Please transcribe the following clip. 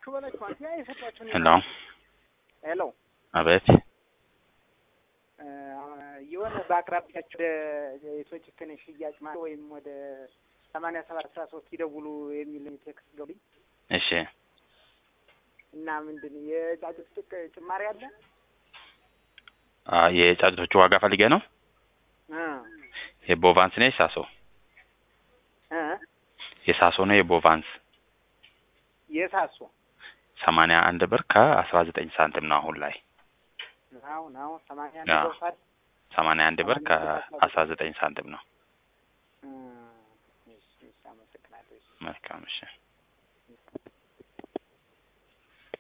በላችሁ አንተ የሰጣችሁ ነው ሄሎ ሄሎ አቤት የሆነ በአቅራቢያችሁ የቶች ከነሽ ሽያጭ ማለት ወይም ወደ 8713 ይደውሉ የሚል ቴክስት ገብኝ እሺ እና ምንድን የጫጩት ጭማሪ አለ የጫጩቶቹ ዋጋ ፈልገ ነው የቦቫንስ ነው የሳሶ ነው የቦቫንስ የሳሶ 81 ብር ከ19 ሳንቲም ነው አሁን ላይ ነው 81 ብር ከ19 ሳንቲም ነው መልካም እሺ